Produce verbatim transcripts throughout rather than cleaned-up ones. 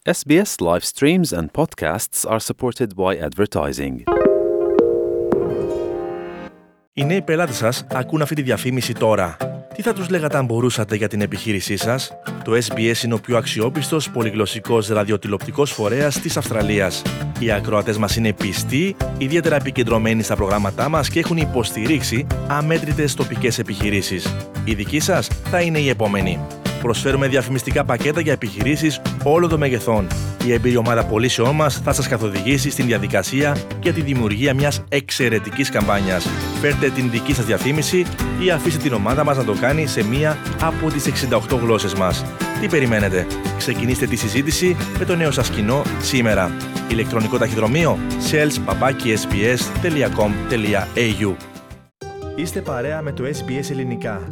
S B S live streams and podcasts are supported by advertising. Οι νέοι πελάτες σας ακούν αυτή τη διαφήμιση τώρα. Τι θα τους λέγατε αν μπορούσατε για την επιχείρησή σας? Το ες μπι ες είναι ο πιο αξιόπιστος πολυγλωσσικός ραδιοτηλεοπτικός φορέας της Αυστραλίας. Οι ακροατές μας είναι πιστοί, ιδιαίτερα επικεντρωμένοι στα προγράμματά μας και έχουν υποστηρίξει αμέτρητες τοπικές επιχειρήσεις. Η δική σας θα είναι η επόμενη. Προσφέρουμε διαφημιστικά πακέτα για επιχειρήσεις όλων των μεγεθών. Η εμπειρή ομάδα πωλήσεών μας θα σας καθοδηγήσει στην διαδικασία για τη δημιουργία μιας εξαιρετικής καμπάνιας. Φέρτε την δική σας διαφήμιση ή αφήστε την ομάδα μας να το κάνει σε μία από τις εξήντα οκτώ γλώσσες μας. Τι περιμένετε? Ξεκινήστε τη συζήτηση με το νέο σας κοινό σήμερα. Ηλεκτρονικό ταχυδρομείο sales παπάκι ες μπι ες τελεία κομ τελεία έι γιου. Είστε παρέα με το ες μπι ες Ελληνικά.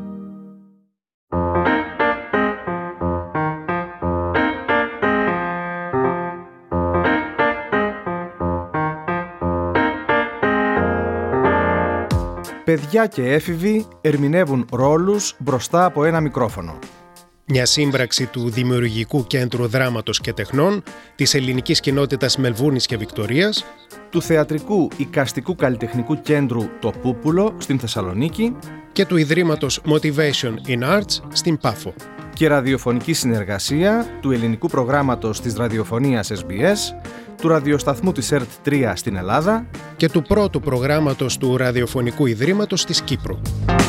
Παιδιά και έφηβοι ερμηνεύουν ρόλους μπροστά από ένα μικρόφωνο. Μια σύμπραξη του Δημιουργικού Κέντρου Δράματος και Τεχνών, της ελληνικής κοινότητας Μελβούρνης και Βικτωρίας, του Θεατρικού Εικαστικού Καλλιτεχνικού Κέντρου Το Πούπουλο στην Θεσσαλονίκη και του Ιδρύματος Motivation in Arts στην Πάφο. Και ραδιοφωνική συνεργασία του ελληνικού προγράμματος της ραδιοφωνίας ες μπι ες, του ραδιοσταθμού της ΕΡΤ τρία στην Ελλάδα και του πρώτου προγράμματος του Ραδιοφωνικού Ιδρύματος της Κύπρου.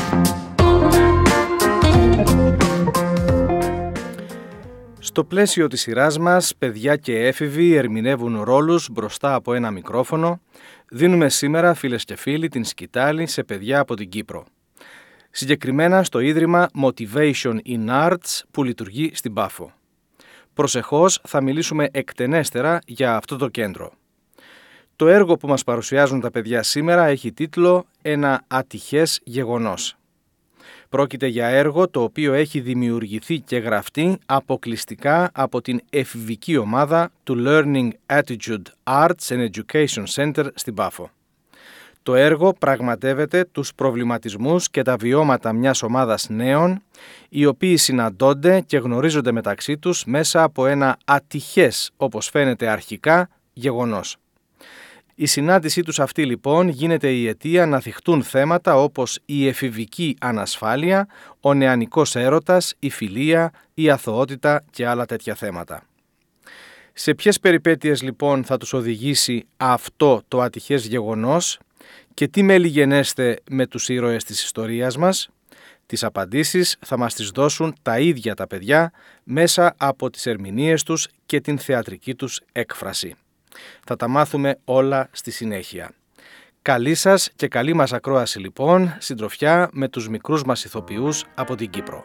Στο πλαίσιο της σειράς μας, παιδιά και έφηβοι ερμηνεύουν ρόλους μπροστά από ένα μικρόφωνο, δίνουμε σήμερα, φίλες και φίλοι, την σκητάλη σε παιδιά από την Κύπρο. Συγκεκριμένα στο Ίδρυμα Motivation in Arts που λειτουργεί στην Πάφο. Προσεχώς θα μιλήσουμε εκτενέστερα για αυτό το κέντρο. Το έργο που μας παρουσιάζουν τα παιδιά σήμερα έχει τίτλο «Ένα ατυχές γεγονός». Πρόκειται για έργο το οποίο έχει δημιουργηθεί και γραφτεί αποκλειστικά από την εφηβική ομάδα του Learning Attitude Arts and Education Center στην Πάφο. Το έργο πραγματεύεται τους προβληματισμούς και τα βιώματα μιας ομάδας νέων, οι οποίοι συναντώνται και γνωρίζονται μεταξύ τους μέσα από ένα ατυχές, όπως φαίνεται αρχικά, γεγονός. Η συνάντησή τους αυτή λοιπόν γίνεται η αιτία να θυχτούν θέματα όπως η εφηβική ανασφάλεια, ο νεανικός έρωτας, η φιλία, η αθωότητα και άλλα τέτοια θέματα. Σε ποιες περιπέτειες λοιπόν θα τους οδηγήσει αυτό το ατυχές γεγονός και τι μέλη γενέστε με τους ήρωες της ιστορίας μας? Τις απαντήσεις θα μας τις δώσουν τα ίδια τα παιδιά μέσα από τις ερμηνείες τους και την θεατρική τους έκφραση. Θα τα μάθουμε όλα στη συνέχεια. Καλή σας και καλή μας ακρόαση λοιπόν, συντροφιά με τους μικρούς μας ηθοποιούς από την Κύπρο.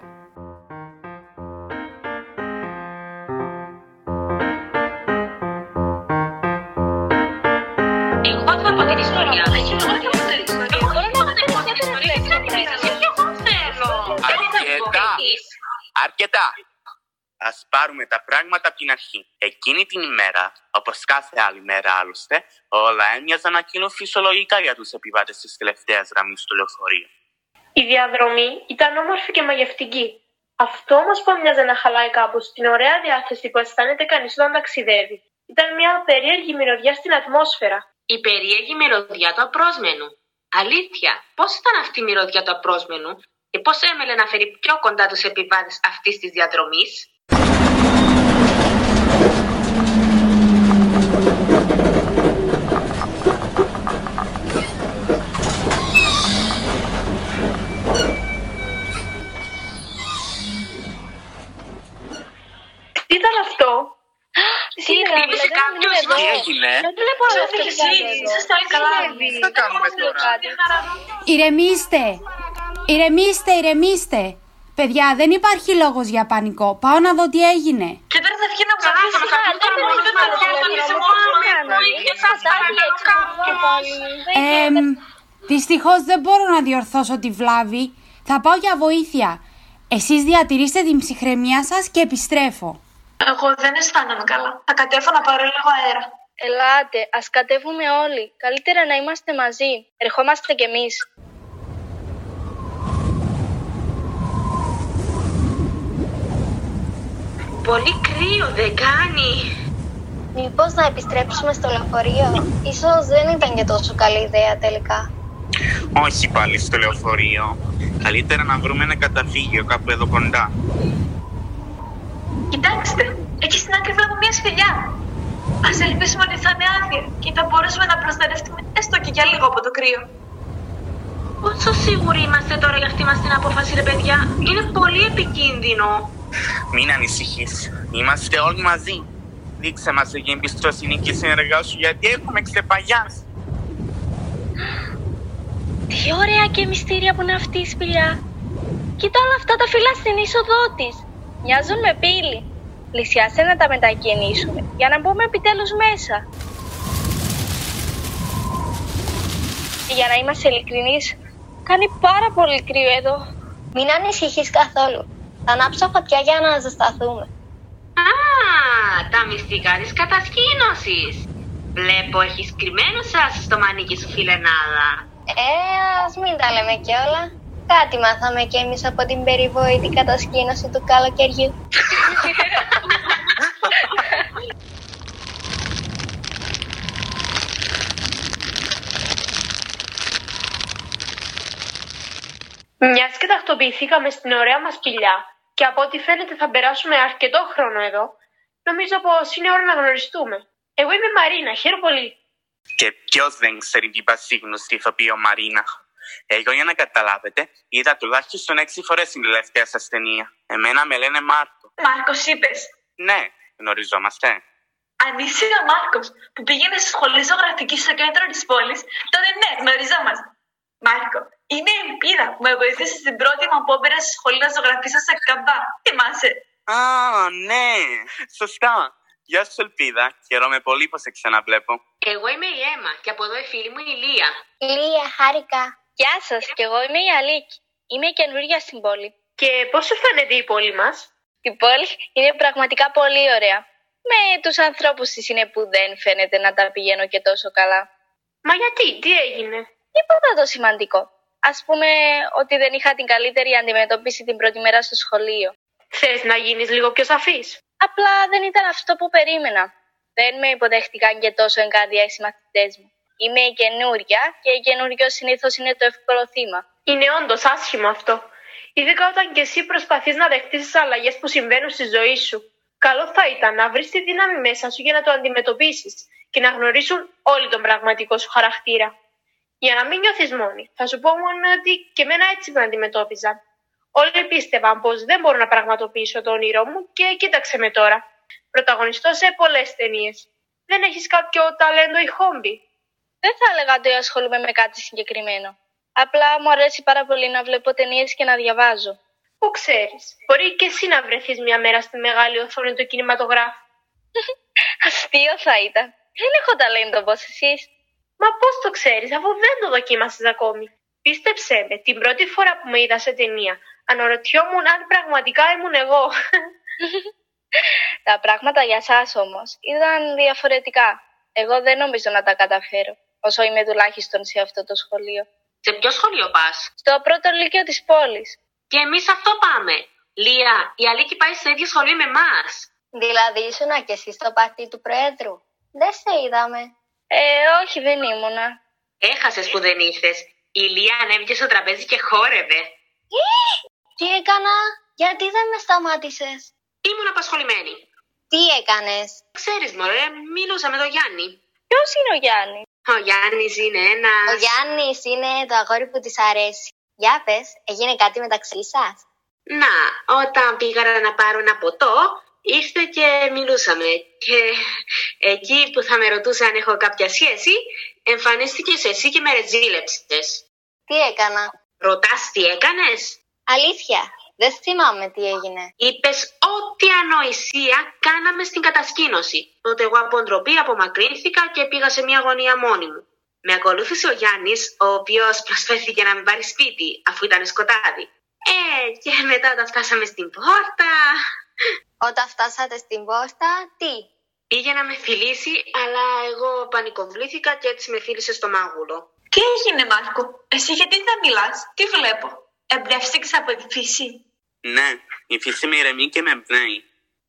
Εγώ θα πω την ιστορία. Αρκετά. Αρκετά. Ας πάρουμε τα πράγματα από την αρχή. Εκείνη την ημέρα, όπως κάθε άλλη μέρα άλλωστε, όλα έμοιαζαν να κινούν φυσιολογικά για τους επιβάτες της τελευταίας γραμμής του λεωφορείου. Η διαδρομή ήταν όμορφη και μαγευτική. Αυτό όμως που έμοιαζε να χαλάει κάπως την ωραία διάθεση που αισθάνεται κανείς όταν ταξιδεύει, ήταν μια περίεργη μυρωδιά στην ατμόσφαιρα. Η περίεργη μυρωδιά του απρόσμενου. Αλήθεια, πώς ήταν αυτή η μυρωδιά του απρόσμενου και πώς έμελε να φέρει πιο κοντά τους επιβάτες αυτής της διαδρομής? Τι ήταν αυτό? Τι ήταν κάποιος? Τι έγινε? Δεν βλέπω να αυτό Είσαστε όλοι καλά? Τι θα κάνουμε τώρα? Ηρεμήστε! Ηρεμήστε, ηρεμήστε! Παιδιά, δεν υπάρχει λόγος για πανικό. Πάω να δω τι έγινε. Και τώρα θα βγει να ψαράσουμε κάποιο Εμ, δυστυχώς δεν μπορώ να διορθώσω τη βλάβη. Θα πάω για βοήθεια. Εσείς διατηρήστε την ψυχραιμία σας και επιστρέφω. Εγώ δεν αισθάνομαι καλά. Θα κατέβω να πάρω λίγο αέρα. Ελάτε, ας κατέβουμε όλοι. Καλύτερα να είμαστε μαζί. Ερχόμαστε κι εμείς. Πολύ κρύο δεν κάνει? Μήπως να επιστρέψουμε στο λεωφορείο? Ίσως δεν ήταν και τόσο καλή ιδέα τελικά. Όχι πάλι στο λεωφορείο. Καλύτερα να βρούμε ένα καταφύγιο κάπου εδώ κοντά. Κοιτάξτε, εκεί στην άκρη βλέπω μια σκελιά. Ας ελπίσουμε ότι θα είναι άδεια και θα μπορέσουμε να προστατευτούμε έστω και για λίγο από το κρύο. Πόσο σίγουροι είμαστε τώρα για αυτή μας την απόφαση, ρε παιδιά? Είναι πολύ επικίνδυνο. Μην ανησυχείς. Είμαστε όλοι μαζί. Δείξε μας λίγη εμπιστοσύνη και συνεργάσου, γιατί έχουμε ξεπαγιάσει. Τι ωραία και μυστήρια που είναι αυτή η σπηλιά. Κοίτα όλα αυτά τα φύλλα στην είσοδό της. Μοιάζουν με πύλη. Πλησιάσε να τα μετακινήσουμε για να μπούμε επιτέλους μέσα. Και για να είμαστε ειλικρινείς, κάνει πάρα πολύ κρύο εδώ. Μην ανησυχείς καθόλου. Θα ανάψω φωτιά για να ζεσταθούμε. Α, τα μυστικά της κατασκήνωσης. Βλέπω έχεις κρυμμένο σας στο μανίκι σου, φιλενάδα. Ε, ας μην τα λέμε κιόλα. Κάτι μάθαμε κι εμείς από την περιβόητη κατασκήνωση του καλοκαιριού. Μιας και τακτοποιηθήκαμε στην ωραία μας κοιλιά και από ό,τι φαίνεται θα περάσουμε αρκετό χρόνο εδώ, νομίζω πως είναι ώρα να γνωριστούμε. Εγώ είμαι η Μαρίνα, χαίρομαι πολύ. Και ποιος δεν ξέρει την πασίγνωστη ηθοποιό Μαρίνα? Εγώ, για να καταλάβετε, είδα τουλάχιστον έξι φορές την τελευταία σας ταινία. Εμένα με λένε Μάρκο. Μάρκος είπες? Ναι, γνωριζόμαστε. Αν είσαι ο Μάρκος που πήγαινε στη σχολή ζωγραφική στο κέντρο της πόλης, τότε ναι, γνωριζόμαστε. Μάρκο, είμαι η Ελπίδα που με βοήθησε στην πρώτη μου απόπειρα στη σχολή να ζωγραφίσω σε καμπά. Θυμάσαι? Α, ναι, σωστά. Γεια σου, Ελπίδα. Χαίρομαι πολύ που σε ξαναβλέπω. Εγώ είμαι η Έμα και από εδώ η φίλη μου η Λία. Λία, χάρηκα. Γεια σας, κι εγώ είμαι η Αλίκη. Είμαι καινούργια στην πόλη. Και πώς σου φαίνεται η πόλη μας? Η πόλη είναι πραγματικά πολύ ωραία. Με τους ανθρώπους της είναι που δεν φαίνεται να τα πηγαίνω και τόσο καλά. Μα γιατί, τι έγινε? Τίποτα το σημαντικό. Ας πούμε ότι δεν είχα την καλύτερη αντιμετώπιση την πρώτη μέρα στο σχολείο. Θες να γίνεις λίγο πιο σαφής? Απλά δεν ήταν αυτό που περίμενα. Δεν με υποδέχτηκαν και τόσο εγκάρδια οι συμμαθητές μου. Είμαι η καινούρια και η καινούριο συνήθως είναι το εύκολο θύμα. Είναι όντως άσχημο αυτό. Ειδικά όταν και εσύ προσπαθείς να δεχτείς τις αλλαγές που συμβαίνουν στη ζωή σου. Καλό θα ήταν να βρεις τη δύναμη μέσα σου για να το αντιμετωπίσεις και να γνωρίσουν όλοι τον πραγματικό σου χαρακτήρα. Για να μην νιώθεις μόνη, θα σου πω μόνο ότι και εμένα έτσι με αντιμετώπιζαν. Όλοι πίστευαν πως δεν μπορώ να πραγματοποιήσω το όνειρό μου και κοίταξε με τώρα. Πρωταγωνιστώ σε πολλές ταινίες. Δεν έχεις κάποιο ταλέντο ή χόμπι? Δεν θα έλεγα ότι ασχολούμαι με κάτι συγκεκριμένο. Απλά μου αρέσει πάρα πολύ να βλέπω ταινίες και να διαβάζω. Πού ξέρεις, μπορεί και εσύ να βρεθείς μια μέρα στη μεγάλη οθόνη του κινηματογράφου. Αστείο θα ήταν. Δεν έχω ταλέντο όπως εσείς. Μα πώς το ξέρεις, αφού δεν το δοκίμασες ακόμη? Πίστεψέ με, την πρώτη φορά που με είδα σε ταινία, αναρωτιόμουν αν πραγματικά ήμουν εγώ. Τα πράγματα για σας όμως ήταν διαφορετικά. Εγώ δεν νομίζω να τα καταφέρω, όσο είμαι τουλάχιστον σε αυτό το σχολείο. Σε ποιο σχολείο πας? Στο πρώτο λύκειο της πόλης. Και εμείς αυτό πάμε. Λία, η Αλίκη πάει στο ίδιο σχολείο με εμάς. Δηλαδή ήσουνα κι εσύ στο πάρτι του Προέδρου? Δεν σε είδαμε. Ε, όχι, δεν ήμουνα. Έχασες που δεν ήρθες. Η Λία ανέβηκε στο τραπέζι και χόρευε. Τι έκανα? Γιατί δεν με σταμάτησες? Ήμουν απασχολημένη. Τι έκανες? Ξέρεις μωρέ, μίλουσα με τον Γιάννη. Ποιος είναι ο Γιάννη? Ο Γιάννης είναι ένας... Ο Γιάννης είναι το αγόρι που της αρέσει. Για πες, έγινε κάτι μεταξύ σας? Να, όταν πήγα να πάρω ένα ποτό, ήρθε και μιλούσαμε. Και εκεί που θα με ρωτούσε αν έχω κάποια σχέση, εμφανίστηκες εσύ και με ρεζίλεψες. Τι έκανα? Ρωτάς τι έκανες? Αλήθεια, δεν θυμάμαι τι έγινε. Είπες ό,τι ανοησία κάναμε στην κατασκήνωση. Τότε εγώ από ντροπή απομακρύνθηκα και πήγα σε μια γωνία μόνη μου. Με ακολούθησε ο Γιάννης, ο οποίος προσφέρθηκε να με πάρει σπίτι, αφού ήταν σκοτάδι. Ε, και μετά όταν φτάσαμε στην πόρτα... Όταν φτάσατε στην πόρτα, τι? Πήγε να με φιλήσει, αλλά εγώ πανικοβλήθηκα και έτσι με φίλησε στο μάγουλο. Τι έγινε, Μάρκο? Εσύ γιατί δεν μιλάς? Τι βλέπω? Εμπνεύστηκες από τη φύση? Ναι, η φύση με ηρεμεί και με εμπνέει.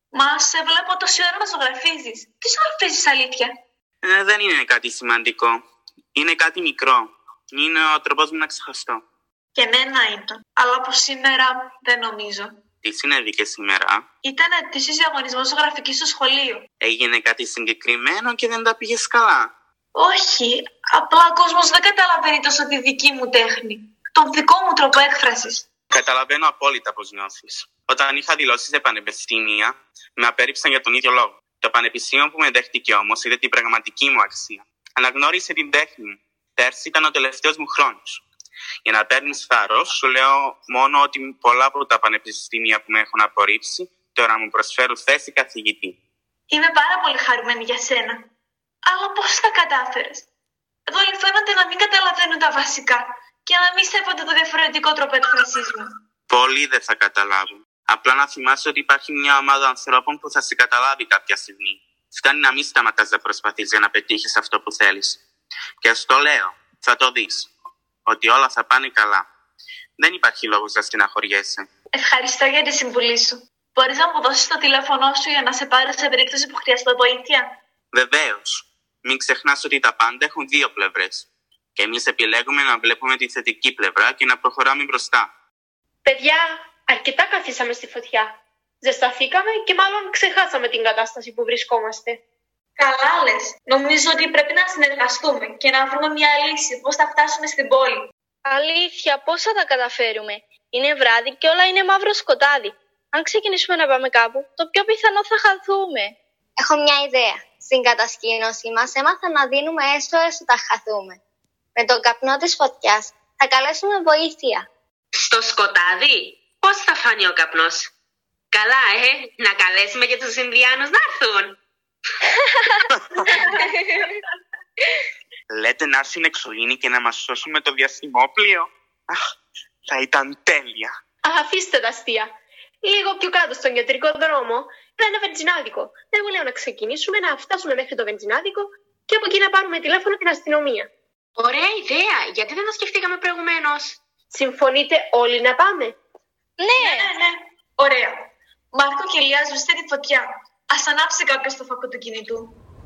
Μα σε βλέπω τόση ώρα να ζωγραφίζεις. Τι ζωγραφίζεις αλήθεια? Ε, δεν είναι κάτι σημαντικό. Είναι κάτι μικρό. Είναι ο τρόπος μου να ξεχαστώ. Και εμένα ήταν. Αλλά από σήμερα δεν νομίζω. Τι συνέβη και σήμερα? Ήταν ετήσιος διαγωνισμός ζωγραφικής στο σχολείο. Έγινε κάτι συγκεκριμένο και δεν τα πήγες καλά? Όχι. Απλά ο κόσμος δεν καταλαβαίνει τόσο τη δική μου τέχνη. Τον δικό μου τρόπο έκφρασης. Καταλαβαίνω απόλυτα πώς νιώθεις. Όταν είχα δηλώσει σε πανεπιστήμια, με απέρριψαν για τον ίδιο λόγο. Το πανεπιστήμιο που με δέχτηκε όμως είδε την πραγματική μου αξία. Αναγνώρισε την τέχνη μου. Πέρσι ήταν ο τελευταίος μου χρόνος. Για να παίρνεις θάρρος, σου λέω μόνο ότι πολλά από τα πανεπιστήμια που με έχουν απορρίψει τώρα μου προσφέρουν θέση καθηγητή. Είμαι πάρα πολύ χαρούμενη για σένα. Αλλά πώς τα κατάφερες? Εδώ φαίνονται να μην καταλαβαίνουν τα βασικά και να μην σέβονται το διαφορετικό τρόπο έκφρασής μου. Πολλοί δεν θα καταλάβουν. Απλά να θυμάσαι ότι υπάρχει μια ομάδα ανθρώπων που θα σε καταλάβει κάποια στιγμή. Φτάνει να μην σταματάς να προσπαθείς για να πετύχεις αυτό που θέλεις. Και στο λέω, θα το δεις, ότι όλα θα πάνε καλά. Δεν υπάρχει λόγος να στεναχωριέσαι. Ευχαριστώ για τη συμβουλή σου. Μπορείς να μου δώσεις το τηλέφωνό σου για να σε πάρω σε περίπτωση που χρειαστώ βοήθεια? Βεβαίως. Μην ξεχνάς ότι τα πάντα έχουν δύο πλευρές. Και εμείς επιλέγουμε να βλέπουμε τη θετική πλευρά και να προχωράμε μπροστά. Παιδιά, αρκετά καθίσαμε στη φωτιά. Ζεσταθήκαμε και μάλλον ξεχάσαμε την κατάσταση που βρισκόμαστε. Καλά λες. Νομίζω ότι πρέπει να συνεργαστούμε και να βρούμε μια λύση πώς θα φτάσουμε στην πόλη. Αλήθεια, πώς θα τα καταφέρουμε? Είναι βράδυ και όλα είναι μαύρο σκοτάδι. Αν ξεκινήσουμε να πάμε κάπου, το πιο πιθανό θα χαθούμε. Έχω μια ιδέα. Στην κατασκήνωση μας έμαθα να δίνουμε έστω έστω τα χαθούμε. Με τον καπνό της φωτιάς θα καλέσουμε βοήθεια. Στο σκοτάδι, πώς θα φανεί ο καπνός? Καλά, ε, να καλέσουμε και τους Ινδιάνους να έρθουν. Λέτε να έρθουν εξωγήινοι και να μας σώσουν με το διαστημόπλοιο? Αχ, θα ήταν τέλεια. Αφήστε τα αστεία. Λίγο πιο κάτω στον ιατρικό δρόμο είναι ένα βενζινάδικο. Εγώ λέω να ξεκινήσουμε, να φτάσουμε μέχρι το βενζινάδικο και από εκεί να πάρουμε τηλέφωνο την αστυνομία. Ωραία ιδέα. Γιατί δεν το σκεφτήκαμε προηγουμένως? Συμφωνείτε όλοι να πάμε? Ναι, ναι, ναι. ναι. Ωραία. Μάρκο και Ηλία, σβήστε τη φωτιά. Ας ανάψει κάποιος το φακό του κινητού.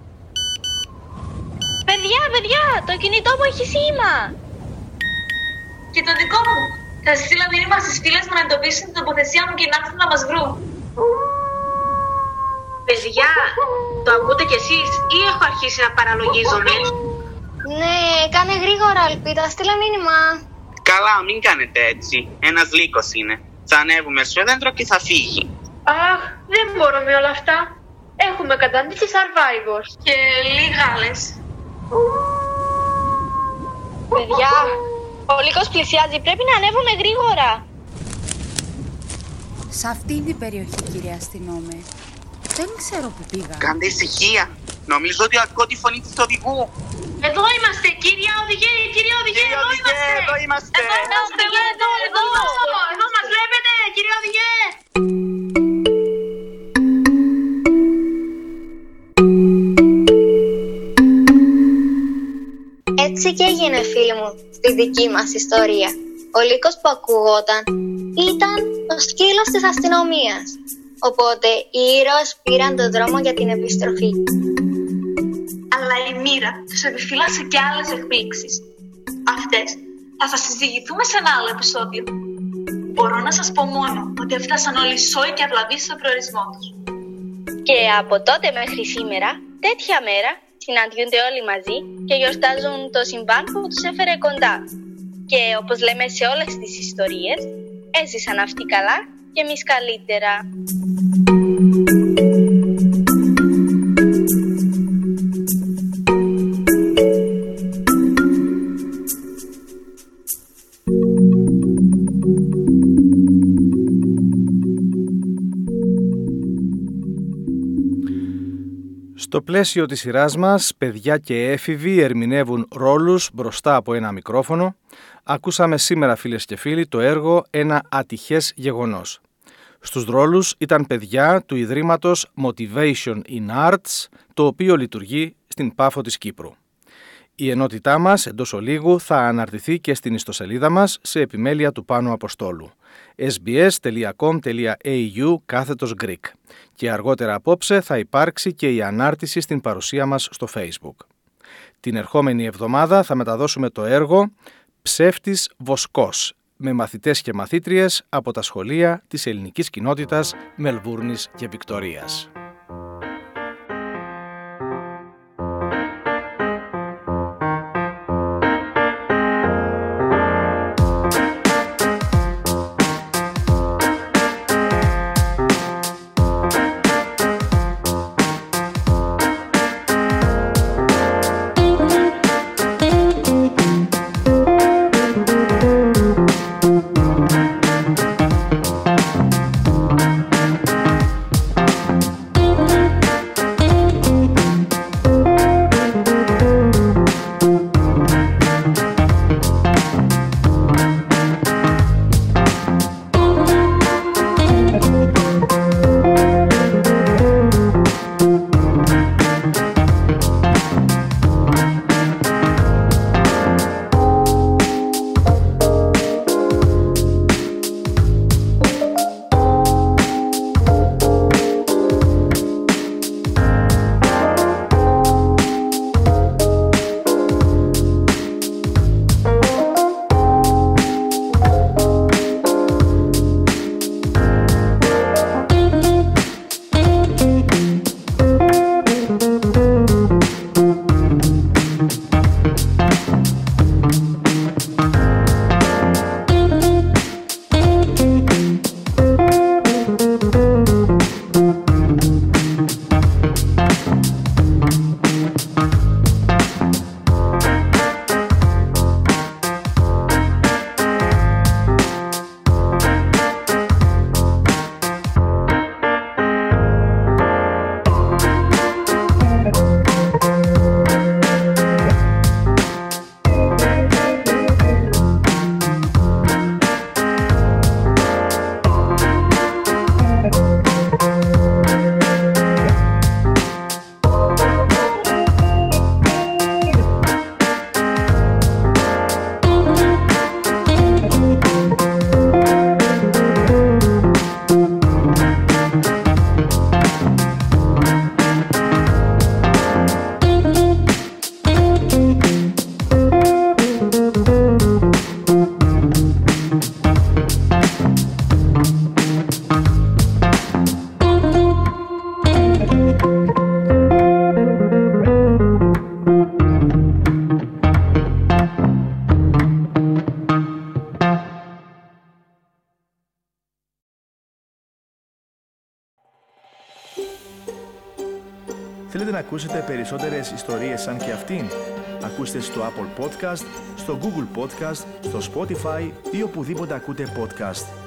Παιδιά, παιδιά, το κινητό μου έχει σήμα. Και το δικό μου. Θα στείλω μήνυμα στις φίλες μου να εντοπίσουν την τοποθεσία μου και να έρθουν να μας βρουν. Παιδιά, το ακούτε κι εσείς ή έχω αρχίσει να παραλογίζομαι? Ναι, κάνε γρήγορα, Ελπίδα, στείλε μήνυμα. Καλά, μην κάνετε έτσι. Ένας λύκος είναι. Θα ανέβουμε στο δέντρο και θα φύγει. Αχ, δεν μπορώ με όλα αυτά. Έχουμε καταντήσει survivors και λίγα άλλες. Παιδιά, ο λύκος πλησιάζει, πρέπει να ανέβουμε γρήγορα. Σε αυτήν την περιοχή, κύριε αστυνόμε. Δεν ξέρω που πήγα. Κάντε ησυχία. Νομίζω ότι ακούω τη φωνή του οδηγού. Εδώ είμαστε, κύριε οδηγέ, κύριε οδηγέ, Κύριε εδώ οδηγέ, είμαστε. εδώ είμαστε. Εδώ είμαστε, εδώ, εδώ, εδώ, εδώ, εδώ μας βλέπετε, κύριε οδηγέ. Έτσι και έγινε, φίλοι μου, στη δική μας ιστορία. Ο λύκος που ακουγόταν ήταν ο σκύλος της αστυνομίας. Οπότε οι ήρωες πήραν τον δρόμο για την επιστροφή. Αλλά η μοίρα τους επιφύλασε και άλλες εκπλήξεις. Αυτές θα σας συζητηθούμε σε ένα άλλο επεισόδιο. Μπορώ να σας πω μόνο ότι έφτασαν όλοι σόοι και αυλαβείς στο προορισμό τους. Και από τότε μέχρι σήμερα, τέτοια μέρα, συναντιούνται όλοι μαζί και γιορτάζουν το συμβάν που τους έφερε κοντά. Και όπως λέμε σε όλες τις ιστορίες, έζησαν αυτοί καλά και εμείς καλύτερα. Στο πλαίσιο της σειράς μας, παιδιά και έφηβοι ερμηνεύουν ρόλους μπροστά από ένα μικρόφωνο. Ακούσαμε σήμερα, φίλες και φίλοι, το έργο «Ένα ατυχές γεγονός». Στους ρόλους ήταν παιδιά του Ιδρύματος Motivation in Arts, το οποίο λειτουργεί στην Πάφο της Κύπρου. Η ενότητά μας εντός ολίγου θα αναρτηθεί και στην ιστοσελίδα μας σε επιμέλεια του Πάνου Αποστόλου sbs.com.au κάθετος Greek και αργότερα απόψε θα υπάρξει και η ανάρτηση στην παρουσία μας στο Facebook. Την ερχόμενη εβδομάδα θα μεταδώσουμε το έργο «Ψεύτης Βοσκός» με μαθητές και μαθήτριες από τα σχολεία της ελληνικής κοινότητας Μελβούρνης και Βικτορίας. Θέλετε να ακούσετε περισσότερες ιστορίες σαν και αυτήν? Ακούστε στο Apple Podcast, στο Google Podcast, στο Spotify ή οπουδήποτε ακούτε podcast.